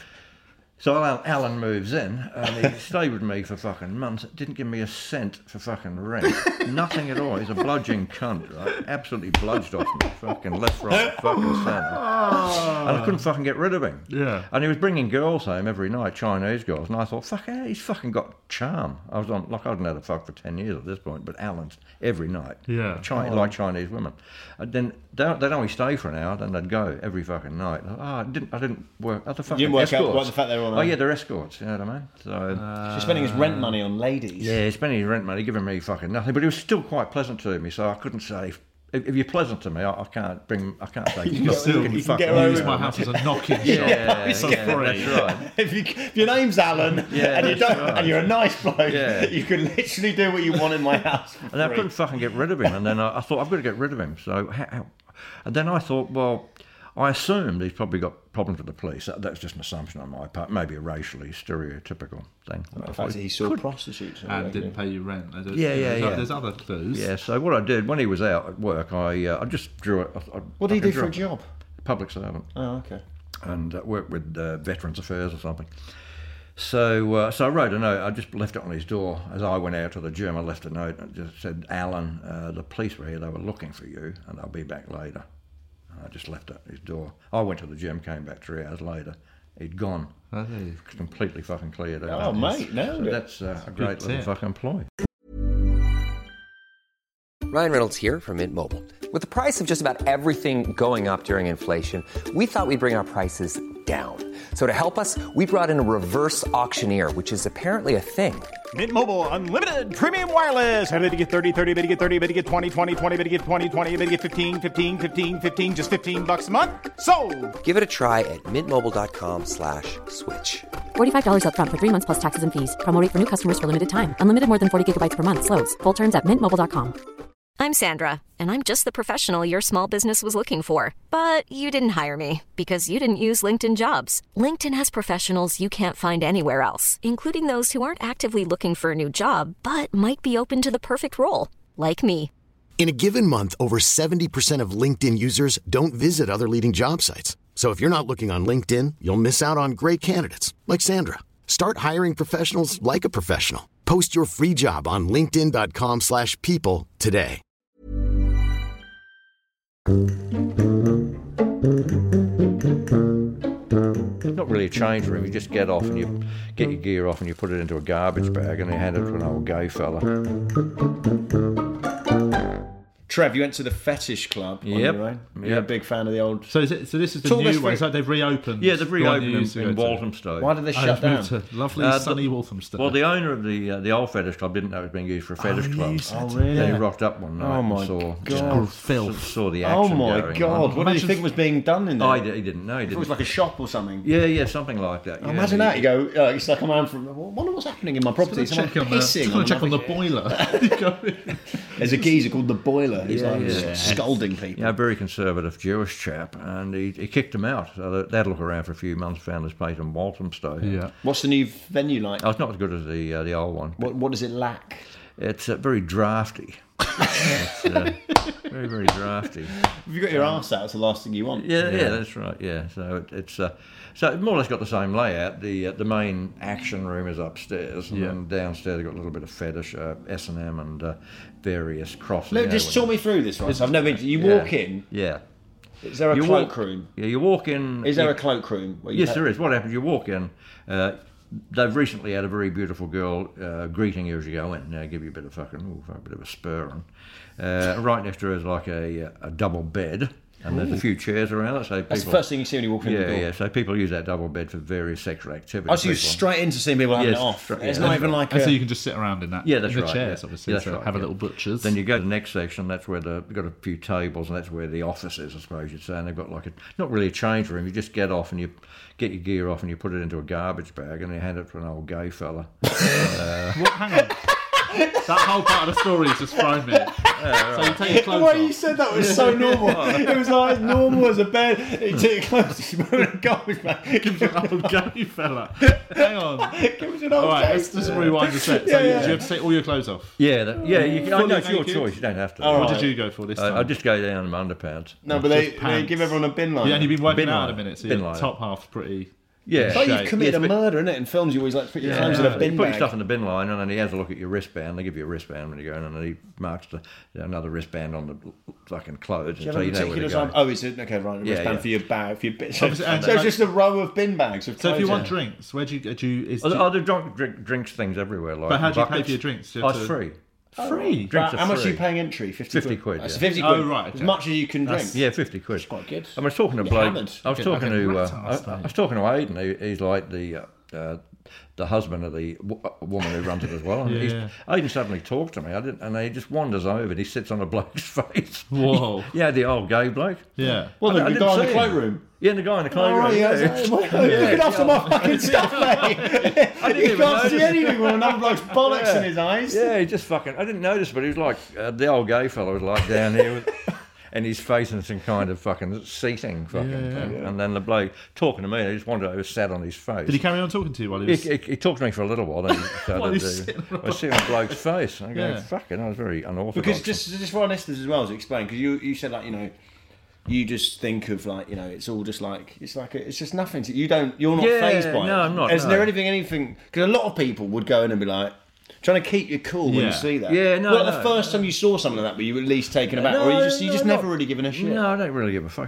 So Alan, Alan moves in, and he stayed with me for fucking months. Didn't give me a cent for fucking rent. Nothing at all. He's a bludging cunt, right? Absolutely bludged off me, fucking left, right, fucking centre. And I couldn't fucking get rid of him. Yeah. And he was bringing girls home every night, Chinese girls, and I thought, fuck, yeah, he's fucking got charm. I was on, like, I hadn't had a fuck for ten years at this point, but Alan's every night. Yeah. Chi- like Chinese women. And then they- they'd only stay for an hour, then they'd go every fucking night. Oh, I didn't, I didn't work. Oh, the fucking didn't work out escorts. what the fact they were on Oh a- yeah, they're escorts. You know what I mean? So Uh, She's spending his rent money on ladies. yeah, he's spending his rent money, giving me fucking nothing. But he was still quite pleasant to me, so I couldn't say. If, if you're pleasant to me, I, I can't bring. I can't say. You can still- can you can fuck get off. away Use with my it. house as a knocking shop. Yeah, yeah, for yeah, free. that's right. If, you, if your name's Alan Yeah, and you that's don't right. and you're a nice bloke, Yeah. you can literally do what you want in my house. For And I free. couldn't fucking get rid of him. And then I, I thought I've got to get rid of him. So, how, how- and then I thought, well, I assumed he's probably got problems with the police. That, that's just an assumption on my part, maybe a racially stereotypical thing. The fact that he saw prostitutes. And didn't pay you rent. There's, Yeah, yeah, there's, yeah. There's other clues. Yeah. So what I did when he was out at work, I uh, I just drew it. I, I What did he fucking do for a drew job? Public servant. Oh, okay. And uh, worked with uh, Veterans Affairs or something. So, uh, so I wrote a note. I just left it on his door as I went out to the gym. I left a note and it just said, "Alan, uh, the police were here. They were looking for you, and I'll be back later." And I just left it at his door. I went to the gym, came back three hours later. he'd gone. Oh, there you Completely fucking cleared out. Oh, mate, nailed So it. that's uh, a great little tip. fucking ploy. Ryan Reynolds here from Mint Mobile. With the price of just about everything going up during inflation, we thought we'd bring our prices down. So to help us, we brought in a reverse auctioneer, which is apparently a thing. Mint Mobile Unlimited Premium Wireless. How to get thirty, thirty, bit to get thirty, bit to get twenty, twenty, twenty, bit to get twenty, twenty, bit to get fifteen, fifteen, fifteen, fifteen, just fifteen bucks a month? Sold! Give it a try at mintmobile.com slash switch. forty-five dollars up front for three months plus taxes and fees. Promo rate for new customers for limited time. Unlimited more than forty gigabytes per month. Slows full terms at mint mobile dot com. I'm Sandra, and I'm just the professional your small business was looking for. But you didn't hire me because you didn't use LinkedIn Jobs. LinkedIn has professionals you can't find anywhere else, including those who aren't actively looking for a new job, but might be open to the perfect role, like me. In a given month, over seventy percent of LinkedIn users don't visit other leading job sites. So if you're not looking on LinkedIn, you'll miss out on great candidates like Sandra. Start hiring professionals like a professional. Post your free job on linkedin.com slash people today. It's not really a change room. You just get off and you get your gear off and you put it into a garbage bag and you hand it to an old gay fella. Trev, you went to the Fetish Club on Yep. your own. You're Yep. a big fan of the old... So is it? So this is the Talk us new through- one. It's like they've reopened. Yeah, they've the one reopened you in, used to in go to. Walthamstow. Why did they Oh, shut they've down? moved to lovely Uh, the- sunny Walthamstow. Well, the owner of the uh, the old fetish club didn't know it was being used for a fetish Oh, club. you said Oh, really? Then he rocked up one night Oh, my and saw, God. filth. saw, saw the Oh, action my going God. on. What did you Imagine- think was being done in there? Oh, he, he didn't know. He I thought it didn't. was like a shop or something. Yeah, yeah, something like that. Yeah, Imagine he- that. You go, uh, it's like a man from... I wonder what's happening in my property. Just Someone check on the, pissing just want to check on the another- boiler. You go in. There's a geezer called the Boiler. He's Yeah, like yeah. scolding people. Yeah, a very conservative Jewish chap, and he, he kicked him out. So that- they'd look around for a few months, found this place in Walthamstow. Yeah. What's the new venue like? Oh, it's not as good as the uh, the old one. What, what does it lack? It's uh, very drafty. It's uh, very, very drafty. If you got your arse out, it's the last thing you want. Yeah, yeah, that's right. Yeah, so it, it's uh, so it more or less got the same layout. The uh, the main action room is upstairs, and Yeah. then downstairs they've got a little bit of fetish, uh, S and M, and uh, various crosses. Look, just talk me through this, right? So I've never been to, you Yeah. walk in, Yeah. is there a You cloak walk- room? Yeah, you walk in. Is there you- a cloak room? where you Yes, ha- there is. What happens? You walk in. Uh, they've recently had a very beautiful girl uh, greeting you as you go in. Now, give you a bit of fucking, ooh, a bit of a spur on. Uh, right next to her is like a, a double bed, and there's a few chairs around it. So people, That's the first thing you see when you walk in yeah, the door. yeah. So people use that double bed for various sexual activities. Oh, so you're People- straight into seeing people having Yes, it off. straight- It's yeah, not that's even right. like And a... so you can just sit around in that. Yeah, that's in the right, chairs, yeah. obviously, That's to right, have a yeah. little butchers. Then you go to the next section. That's where the you've got a few tables, and that's where the office is, I suppose you'd say. And they've got like a not really a change room. You just get off and you get your gear off and you put it into a garbage bag and you hand it to an old gay fella. What, hang on. That whole part of the story has just thrown me. So you take your The clothes way you off. said that was so normal. It was like as normal as a bed. You took your clothes, you put it in a garbage bag. Give us an old gay fella. Hang on. Give us an old All right, gay let's just fella. rewind a sec. So Yeah, you, yeah. do you have to take all your clothes off? Yeah, that, yeah. You can, I Fully know it's your naked? choice. You don't have to. All What right. did you go for this I, time? I just go down in my underpants. No, but they, Just they pants. give everyone a bin line. Yeah, and you've been working Bin out liner. in a minute, so Bin your liner. top half's pretty... Yeah. It's like shape. you've committed Yes, a but- murder, isn't it? In films, you always like to put your Yeah, clothes in a you bin put your bag. stuff in the bin line, and then he has a look at your wristband. They give you a wristband when you go in, and then he marks the, another wristband on the fucking clothes, Do you and have so a you know where to particular go. type? Oh, is it okay? Right, a Yeah, wristband yeah. for your bag, for your bit. So, Obviously, and- so it's just a row of bin bags of So if you clothes want in. drinks, where do you... Do you is, Oh, do you oh, they drink, drink, drinks things everywhere. Like But how do you pay buckets. for your drinks? Do you Oh, have it's to- free. free? Drinks Right, are how much are free. you paying entry? fifty, fifty quid, That's yeah. fifty Oh, quid. right, As okay. much as you can drink. Yeah, fifty quid. Quite good. I was talking to You're Blake. hammered. I was Okay, talking okay, to. Uh, rat I, ass, I mate. was talking to Aidan. He, he's like the uh, uh, the husband of the w- uh, woman who runs it as well. And he's, Yeah. Aidan suddenly talked to me. I didn't, and he just wanders over and he sits on a bloke's face. Whoa. Yeah, the old gay bloke. Yeah. Well, I- the, I the didn't guy in the see cloak him. room. Yeah, the guy in the Oh, cloak right, room. yeah, yeah. yeah. Looking after my fucking stuff, mate. I didn't He even can't see notice. anything with another bloke's bollocks Yeah. in his eyes. Yeah, he just fucking. I didn't notice, but he was like uh, the old gay fellow was like down here, with, and he's facing some kind of fucking seating fucking Yeah, thing. And then the bloke talking to me, and he just wandered over, sat on his face. Did he carry on talking to you while he He, was... he, he talked to me for a little while. Then he started While he's to, sitting on a I was sitting on the bloke's face. And I go, Yeah. fucking, I was very unorthodox. Because just just for our listeners as well to explain, because you you said like you know, you just think of like you know it's all just like it's like a, it's just nothing. To, you don't you're not Yeah, phased by it. no, I'm not, Is no. there anything anything? Because a lot of people would go in and be like. Trying to keep you cool when Yeah. you see that. Yeah, no, Well, no. the first time you saw something like that, were you at least taken aback, or you just you just no, never really given a shit? No, I don't really give a fuck. It's just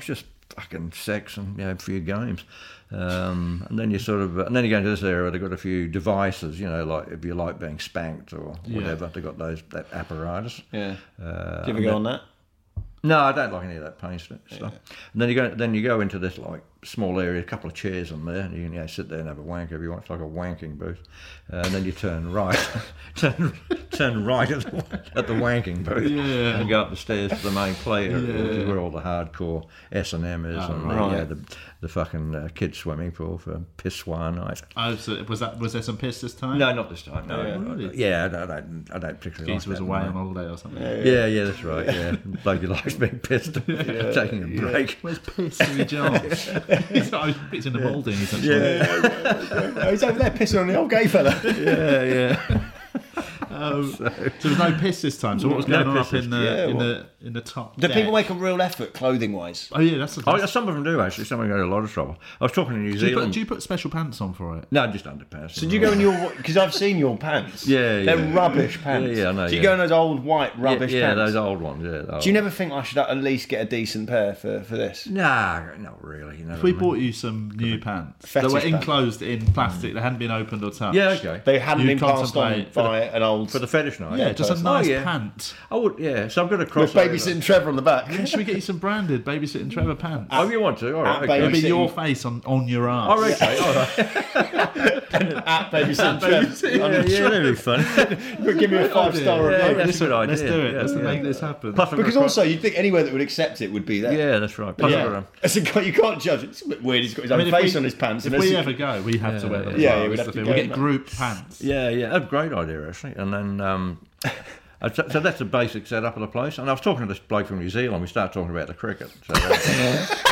fucking sex and you know, a few games. Um, and then you sort of, and then you go into this area. They've got a few devices, you know, like if you like being spanked or whatever. Yeah. They've got those that apparatus. Yeah. Uh, Do you ever go that, on that? No, I don't like any of that pain stuff. Yeah. And then you go, then you go into this like small area, a couple of chairs in there, and you can you know, sit there and have a wank if you want. It's like a wanking booth. Uh, and then you turn right, turn turn right at the, at the wanking booth, yeah. and go up the stairs to the main play area, yeah. which is where all the hardcore S and M is, oh, and right. the, yeah, the the fucking uh, kids swimming pool for pissoir night. Oh, so was that was there some piss this time? No, not this time. No, yeah, really? yeah I, don't, I don't particularly. Keith like was that, away no. on holiday or something. Yeah, yeah, yeah that's right. Yeah, bloke who likes being pissed, yeah. taking a break. Where's piss in your George? He's like, it's in the moulding. He's yeah, yeah, yeah. He's over there pissing on the old gay fella. yeah, yeah. Um, so, so there's no piss this time. So what was going no on up in the yeah, in what? the in the top? Do deck? people make a real effort clothing wise? Oh yeah, that's. The oh, some of them do actually. Some of them go to a lot of trouble. I was talking to New do Zealand. You put, do you put special pants on for it? No, just underpants. So do you go in your? Because I've seen your pants. Yeah, yeah. They're rubbish pants. Yeah, yeah, I know. Do you yeah. go in those old white rubbish yeah, yeah, pants? Yeah, those old ones. Yeah. Do you never think I should at least get a decent pair for, for this? Nah, not really. You know if we I mean? bought you some new pants Fetish that were pants. enclosed in plastic, they hadn't been opened or touched. Yeah, okay. They hadn't You'd been passed on contemplate by an old for the fetish night. Yeah, just a person. nice Oh, yeah. pant. I would. Yeah. So I've got a with crossover. babysitting Trevor on the back. Yeah, should we get you some branded babysitting Trevor pants? Oh, if you want to. All right. At Okay. It'll be babysitting- your face on, on your arse. Oh, okay. All right. At babysitting Trevor. Yeah, yeah, that'd be fun. Give me a five star Yeah, review. yeah, that's a good idea. Let's do it. Yeah, Let's yeah. make this happen. Plus I've got Because a cross- also, you'd think anywhere that would accept it would be there. Yeah, that's right. Plus I've got Yeah. a- It's a, you can't judge it. It's a bit weird. He's got his I own mean, if face we- on his pants. If and we there's- ever go, we have to wear them. as Yeah, well. yeah, we'd That's have the to thing. We go. get group pants. Yeah, yeah, that's a great idea actually. And then, um, so, so that's the basic setup of the place. And I was talking to this bloke from New Zealand. We started talking about the cricket. So that's,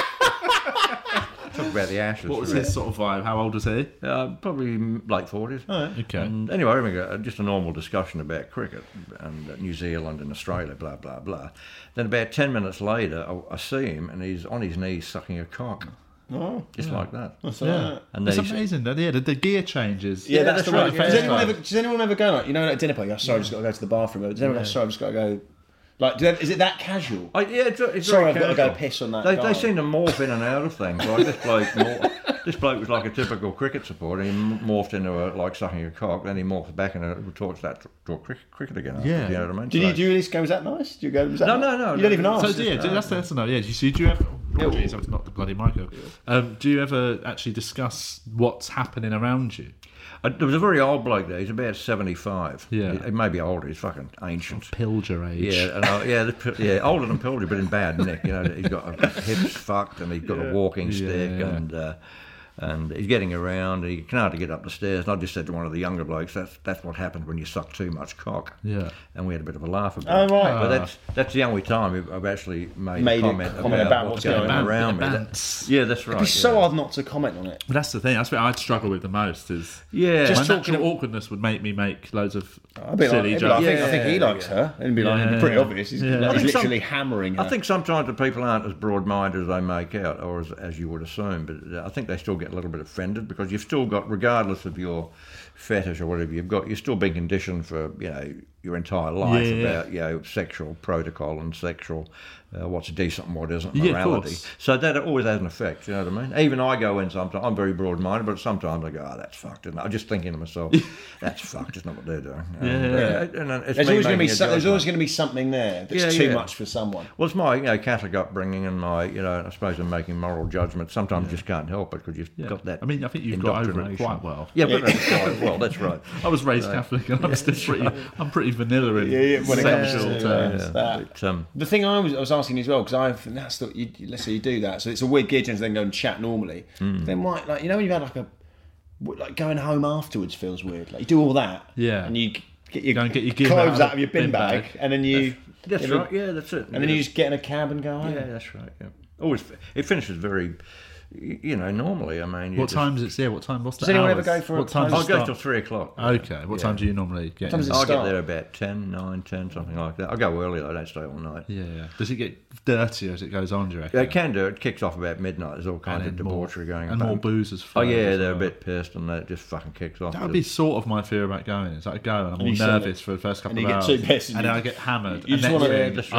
talk about the Ashes. What was really. his sort of vibe? How old was he? Uh, probably late forties. Okay. And anyway, having a, just a normal discussion about cricket and uh, New Zealand and Australia, blah blah blah. Then about ten minutes later, I, I see him and he's on his knees sucking a cock. Oh, Just like that. That's Yeah, all right. And it's then he's- amazing. That yeah, the, the gear changes. Yeah, Yeah, that's, that's the right, way. yeah. Does anyone Yeah. ever? Does anyone ever go like you know at dinner party? Oh, sorry, I've just got to go to the bathroom. Does anyone go? Sorry, I've just got to go. Like, do they, is it that casual? Oh, yeah, it's, it's Sorry, very I've got to casual. go piss on that They, guy. they seem to morph in and out of things. Like this bloke, mor- this bloke was like a typical cricket supporter. He m- morphed into a, like sucking a cock. Then he morphed back and uh, talks that talk cricket, cricket again. After, Yeah. you know what I mean? Did So- you do this? Go? Was that nice? Do you go? Was that No, nice? no, no, You don't no. even ask. So yeah, do- that's that's no. Yeah, do you, so do you ever? Oh, geez, that's not the bloody micro. Um, do you ever actually discuss what's happening around you? Uh, there was a very old bloke there. He's about seventy-five. Yeah. He, he may be older. He's fucking ancient. Pilger age. Yeah, and, uh, yeah, the, pi- yeah, older than Pilger, but in bad nick. You know, he's got his hips fucked, and he's got a walking stick, Yeah. and uh, and he's getting around. And he can hardly get up the stairs. And I just said to one of the younger blokes, "That's that's what happens when you suck too much cock." Yeah. And we had a bit of a laugh about Oh, it. right. But that's that's the only time I've- I've actually made, Made a a comment, comment about, about what's what's going going on on. around me. That- Bants. yeah, that's right. It'd be so yeah. hard not to comment on it. But that's the thing. That's what I'd struggle with the most. Is Yeah. just Just my talking natural ab- awkwardness would make me make loads of I'd be like, silly it'd be like, I jokes. think I think he Yeah, likes yeah. her. It'd be like Yeah. it'd be pretty obvious. He's, Yeah. like, I he's think some- literally hammering her. I think sometimes the people aren't as broad-minded as they make out, or as, as you would assume. But uh, I think they still get a little bit offended because you've still got, regardless of your fetish or whatever you've got, you're still being conditioned for you know your entire life Yeah, yeah. about you know sexual protocol and sexual uh, what's decent and what isn't, Yeah, of morality. course. So that always has an effect. You know what I mean? Even I go in sometimes. I'm very broad-minded, but sometimes I go, "Oh, that's fucked." And I'm just thinking to myself, "That's fucked. It's not what they're doing." And, Yeah. uh, and, uh, it's there's me always going to be making a so, there's judgment. always going to be something there that's Yeah, too yeah. much for someone. Well, it's my you know Catholic upbringing and my you know I suppose I'm making moral judgments. Sometimes you just can't help it because you've Yeah. got that. I mean, I think you've got over it indoctrination. quite well. Yeah, but that's quite well. That's right. I was raised Catholic, and I'm still pretty. I'm pretty vanilla in Yeah, yeah, when it comes sexual to, terms. uh, that. But, um, The thing I was, I was asking as well because I've that's the, you, let's say you do that, so it's a weird gear change, then go and chat normally. Hmm. Then why, like you know, when you've had like a like going home afterwards feels weird. Like you do all that, Yeah. and you get your, Go and get your gear clothes out out of your bin, bag, bag. and then you that's you know, right. Yeah, that's it. and then you just get in a cab and go home. yeah, that's right. Yeah, always it finishes very. You know, normally, I mean, you What just, time is it? Yeah, what time? What's the Does anyone hours? ever go for a what time? I'll does it go start? till three o'clock. Okay. What Yeah. time do you normally get? What time in? does it I'll get start? there about ten, nine, ten, something like that. I go early. I don't stay all night. Yeah, yeah. Does it get dirtier as it goes on? Do you reckon? They can do. It kicks off about midnight. There's all kinds And of then more- debauchery going and on. more boozers Oh flowing yeah, as they're a well. bit pissed, and that just fucking kicks off. That would be sort of my fear about going. It's like I go and I'm all you sell nervous it. for the first couple And you of get hours, too pissed and and then you- I get hammered. you and just next wanna- thing, Yeah, that's I'm right.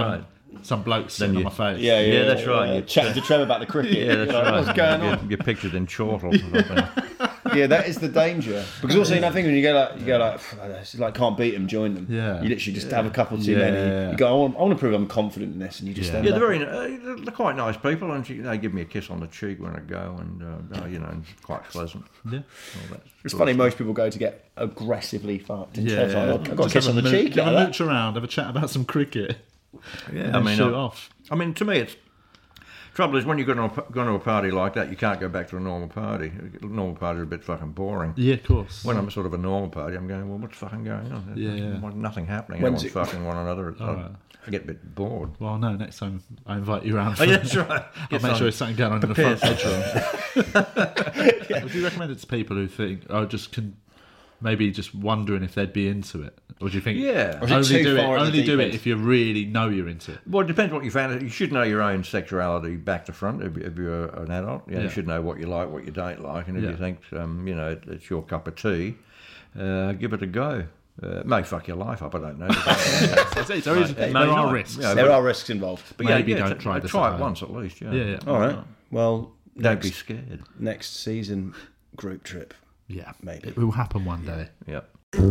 some bloke sitting on you- my face. Yeah, yeah, Yeah, that's right. Yeah. You- Chatting to Trevor about the cricket. Yeah, that's Like, right. What's going You're, on? you're pictured in chortle. or something. Yeah, that is the danger. Because also, you know, I think when you go like, you go like, it's like can't beat them, join them. Yeah. You literally just have a couple too Yeah. many. You go, I want, I want to prove I'm confident in this, and you just Yeah. end Yeah, up. they're very, uh, they're quite nice people, and she, they give me a kiss on the cheek when I go, and uh, you know, it's quite pleasant. Yeah. All that It's sort funny, of most people go to get aggressively fucked. And Yeah, Trev's like, yeah. "Oh, I've got a Just kiss have on the a mooch- cheek. Have like a that." mooch around, have a chat about some cricket. Yeah, and I mean, shoot I, off. I mean, to me, it's trouble is when you go to a, go to a party like that, you can't go back to a normal party. A normal party is a bit fucking boring. Yeah, of course. When I'm sort of a normal party, I'm going, well, what's fucking going on? Yeah, yeah. There's nothing happening. When's Everyone's it- fucking one another. I, right. I get a bit bored. Well, no, next time I invite you around. Oh, yeah, that's right. I'll Get make some sure there's something going on in the prepared front bedroom. Would you recommend it to people who think, oh, just can maybe just wondering if they'd be into it? Or do you think Yeah. Or is it only too do it far at the only deep do it end? if you really know you're into it? Well, it depends what you fancy. You should know your own sexuality back to front if, if you're an adult. You, know, Yeah. you should know what you like, what you don't like, and if Yeah. you think um, you know it's your cup of tea, uh, give it a go. Uh, it may fuck your life up. I don't know. It's- it's- there is- May there are not. risks. Yeah, There but- are risks involved. But Maybe yeah, yeah, don't t- try uh, this Try at it home. once at least. Yeah. Yeah, yeah. All right. Well, Don't next, be scared. next season group trip. Yeah, Maybe. it will happen one day. Yeah.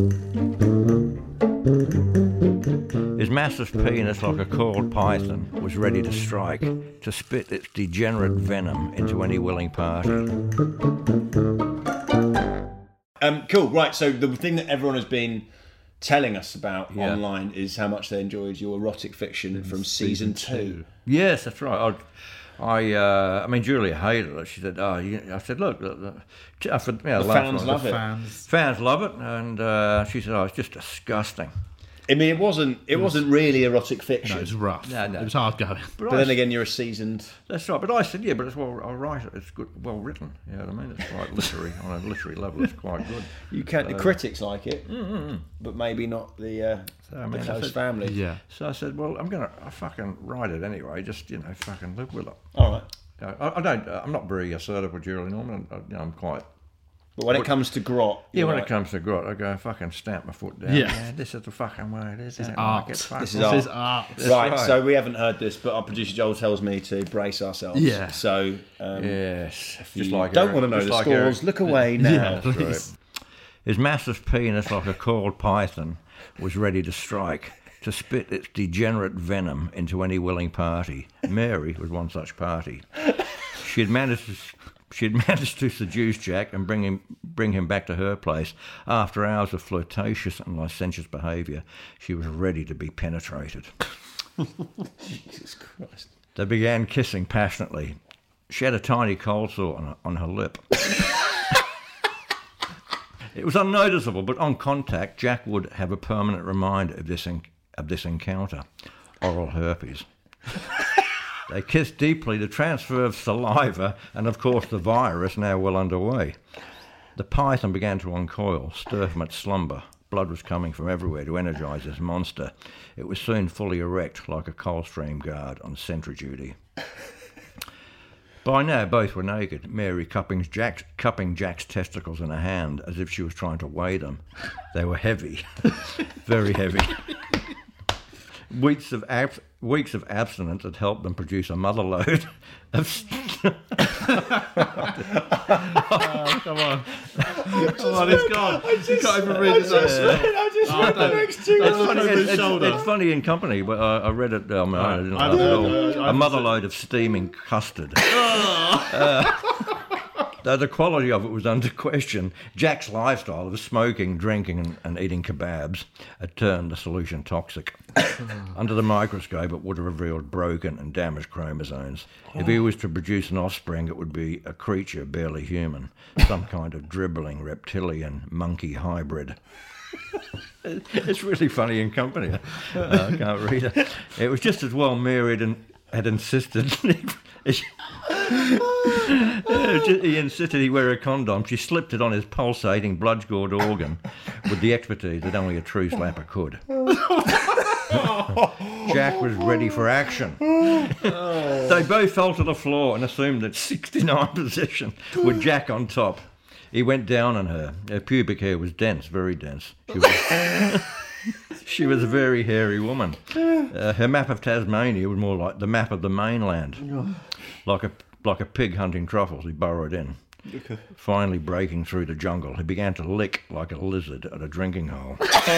His massive penis, like a coiled python, was ready to strike, to spit its degenerate venom into any willing party. Um, cool. Right. So the thing that everyone has been telling us about Yeah. online is how much they enjoyed your erotic fiction from season, two. Yes, that's right. I, I, uh, I mean, Julia hated it. She said, "Oh," you, I said, "Look, look, look." I said, yeah, The laughed fans on love it. Fans. Fans love it, and uh, she said, "Oh, it's just disgusting." I mean, it wasn't. It wasn't really erotic fiction. No, it was rough. No, no. It was hard going. but then again, you're a seasoned. That's right. But I said, "Yeah, but it's well, I write it. It's good, well written. You know what I mean? It's quite literary on a literary level. It's quite good." You can. The critics like it, but maybe not the, uh, So, I mean, the I close said- family. Yeah. So I said, "Well, I'm gonna, I fucking write it anyway. Just you know, fucking live with it." All right. You know, I, I don't. I'm not very assertive with Julie Norman. I, you know, I'm quite. But when it comes to grot, Yeah, you're when like, it comes to grot, I go fucking stamp my foot down. Yeah. this is the fucking way it is. This is art. Like it, fuck This is off. art. This is art. right, right. so we haven't heard this, but our producer Joel tells me to brace ourselves. Yeah. So um, Yes, if just you like don't Eric- want to know just the like scores, Eric. look away now. Yeah, please. His massive penis, like a coiled python, was ready to strike, to spit its degenerate venom into any willing party. Mary was one such party. She had managed to, she had managed to seduce Jack and bring him bring him back to her place. After hours of flirtatious and licentious behaviour, she was ready to be penetrated. Jesus Christ. They began kissing passionately. She had a tiny cold sore on her, on her lip. It was unnoticeable, but on contact, Jack would have a permanent reminder of this en- of this encounter: oral herpes. They kissed deeply, the transfer of saliva, and of course the virus now well underway. The python began to uncoil, stir from its slumber. Blood was coming from everywhere to energise this monster. It was soon fully erect, like a Coldstream guard on sentry duty. By now, both were naked, Mary cupping Jack's, cupping Jack's testicles in her hand as if she was trying to weigh them. They were heavy, very heavy. Weeks of ab- weeks of abstinence had helped them produce a mother load of. Oh, come on. Come on, it's gone. You can't even read this out. I just Oh, read the don't- next two. don't words. look over It's, his it's, shoulder. it's funny in company, but I, I read it. Um, I didn't I laugh at don't all. know, I- A mother load of steaming custard. Uh, though the quality of it was under question, Jack's lifestyle of smoking, drinking, and, and eating kebabs had turned the solution toxic. Under the microscope, it would have revealed broken and damaged chromosomes. If he was to produce an offspring, it would be a creature barely human, some kind of dribbling reptilian monkey hybrid. It's really funny in company. Uh, I can't read it. It was just as well Mary had, had insisted. He insisted he wear a condom. She slipped it on his pulsating, blood-gored organ with the expertise that only a true slapper could. Jack was ready for action. They both fell to the floor and assumed that sixty-nine position with Jack on top. He went down on her. Her pubic hair was dense, very dense. She was, She was a very hairy woman. Uh, her map of Tasmania was more like the map of the mainland. Like a like a pig hunting truffles, he burrowed in. Okay. Finally breaking through the jungle, he began to lick like a lizard at a drinking hole.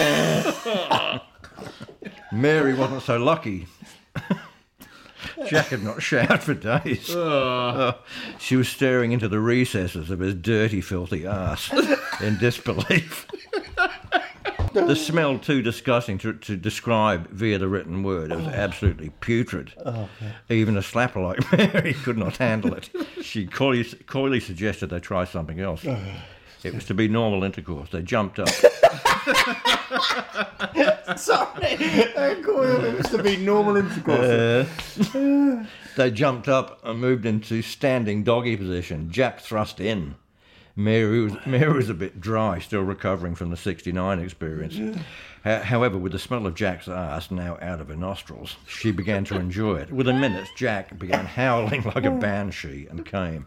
Mary wasn't so lucky. Jack had not showered for days. Oh. She was staring into the recesses of his dirty, filthy ass in disbelief. The smell too disgusting to, to describe via the written word. It was absolutely putrid. Oh, okay. Even a slapper like Mary could not handle it. She coyly, coyly suggested they try something else. Oh. It was to be normal intercourse. They jumped up. Sorry. It was to be normal intercourse. Uh, they jumped up and moved into standing doggy position. Jack thrust in. Mary was, Mary was a bit dry, still recovering from the sixty-nine experience. Yeah. H- however, with the smell of Jack's ass now out of her nostrils, she began to enjoy it. Within minutes, Jack began howling like a banshee and came.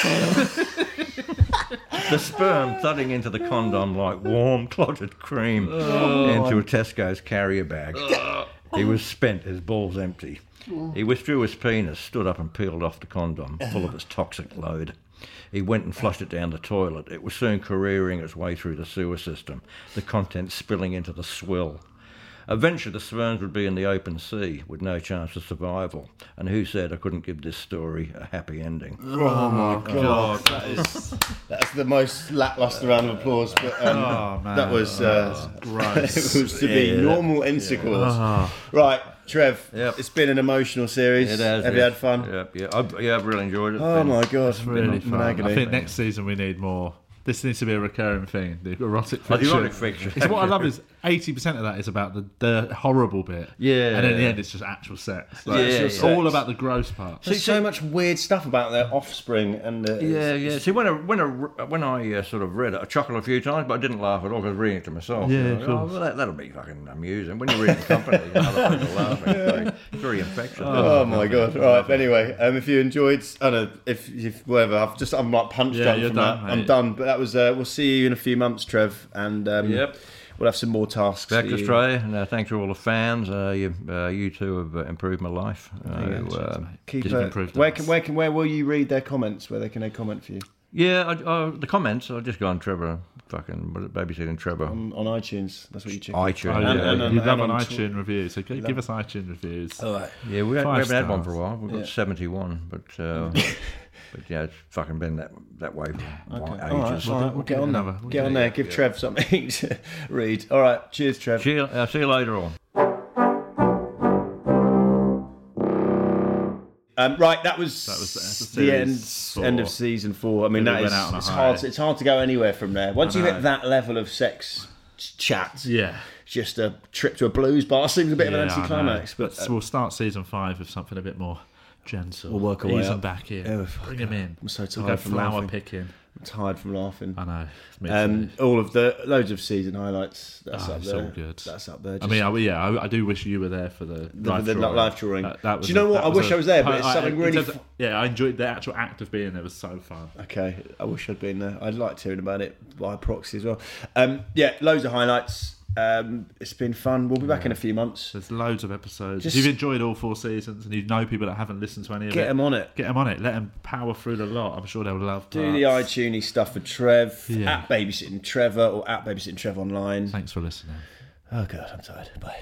The sperm thudding into the condom like warm, clotted cream oh. into a Tesco's carrier bag. Oh. He was spent, his balls empty. He withdrew his penis, stood up and peeled off the condom, full of its toxic load. He went and flushed it down the toilet. It was soon careering its way through the sewer system, the contents spilling into the swill. Eventually the sperms would be in the open sea with no chance of survival. And who said I couldn't give this story a happy ending? Oh my God, that is that's the most lacklustre round of applause. But um, oh, man. that was uh, oh, gross. It was to be yeah, normal intercourse. Yeah. Right, Trev. Yep. It's been an emotional series. It has. Have yeah. you had fun? Yep, yeah, I've, yeah, I've really enjoyed it. Oh been, my God, it's really fun. Agony. I think next season we need more. This needs to be a recurring thing. The erotic Oh, fiction. the erotic fiction. It's what I love is eighty percent of that is about the, the horrible bit. Yeah. And then in the end, it's just actual sex. Like, Yeah, it's yeah. all about the gross part. There's so much weird stuff about their offspring and uh, Yeah, it's- yeah. See, when I when I when I uh, sort of read it, I chuckled a few times, but I didn't laugh at all because I was reading it to myself. Yeah, you know, of course. oh, well, that, that'll be fucking amusing. When you're reading company, you know, other people laughing. It's very, very infectious. Oh my God! Right. Anyway, um, if you enjoyed, I don't know if if whatever, I've just I'm like punch Yeah, drunk you're from done, that. mate. I'm done. But that was. Uh, we'll see you in a few months, Trev, and um, Yep. we'll have some more tasks. Back for to you. Australia, and uh, thanks to all the fans. Uh, you, uh, you two have uh, improved my life. Uh, Yeah, cheers, uh, mate. Keep Just uh, improved where us. can where can where will you read their comments? Where they can they comment for you yeah, I, uh, the comments. I'll just go on Trevor, fucking what is it, babysitting Trevor. on, on iTunes? That's what you check. iTunes. Oh, And- yeah. and- and- you love and an on iTunes review, so give, give us iTunes reviews. All right. Yeah, we, had, we Five haven't had one stars. for a while. We've got Yeah. seventy-one, but uh, but yeah, it's fucking been that that way for Okay. ages. All right. All right. We'll get on there. another- we'll Get do on it, there. yeah, Give yeah. Trev something to read. All right. Cheers, Trev. See you, uh, see you later on. Um, right, that was, That was the- the the end series four. end of season four. I mean, Yeah, we that went is out on a it's high. hard. To, it's hard to go anywhere from there. Once I you know. hit that level of sex ch- chat, Yeah. just a trip to a blues bar seems a bit Yeah, of an I know. anticlimax. But But we'll start season five with something a bit more gentle. We'll work our way Ease them up. back in. Oh, fuck Bring them in. I'm so We'll tired go from flower laughing. picking. I'm tired from laughing. I know. Me Um, too. all of the loads of season highlights. That's Oh, up it's there. all good. That's up there. I Just- mean, I, yeah, I, I do wish you were there for the, The- live the drawing. live drawing. That, that was Do you know a- what? that I wish a- I was there, but it's I- I- something in really terms of- f- yeah, I enjoyed the actual act of being there. Was so fun. Okay, I wish I'd been there. I'd like hearing about it by proxy as well. Um, yeah, loads of highlights. Um, it's been fun. We'll be back in a few months. There's loads of episodes. Just- if you've enjoyed all four seasons and you know people that haven't listened to any of Get it, them on it. get them on it. Let them power through the lot. I'm sure they'll love. Do parts. the iTunes stuff for Trev Yeah. at Babysitting Trevor or at Babysitting Trev online. Thanks for listening. Oh god, I'm tired. Bye.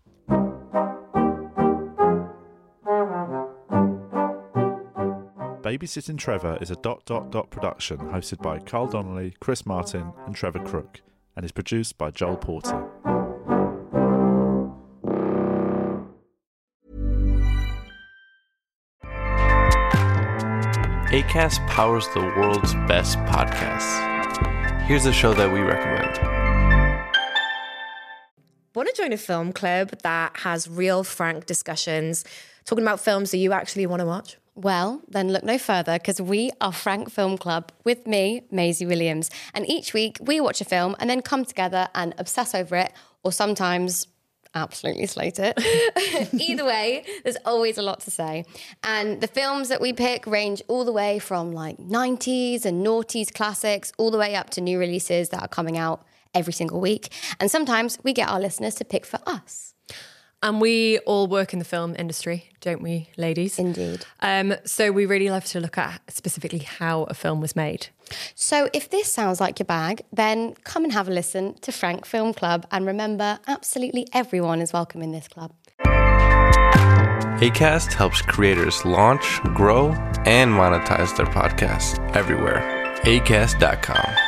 Babysitting Trevor is a dot dot dot production hosted by Carl Donnelly, Chris Martin, and Trevor Crook, and is produced by Joel Porter. Acast powers the world's best podcasts. Here's a show that we recommend. Want to join a film club that has real, frank discussions, talking about films that you actually want to watch? Well, then look no further because we are Frank Film Club with me, Maisie Williams. And each week we watch a film and then come together and obsess over it, or sometimes absolutely slate it. Either way, there's always a lot to say. And the films that we pick range all the way from like nineties and noughties classics all the way up to new releases that are coming out every single week. And sometimes we get our listeners to pick for us. And we all work in the film industry, don't we, ladies? Indeed. Um, so we really love to look at specifically how a film was made. So if this sounds like your bag, then come and have a listen to Frank Film Club. And remember, absolutely everyone is welcome in this club. Acast helps creators launch, grow, and monetize their podcasts everywhere. acast dot com.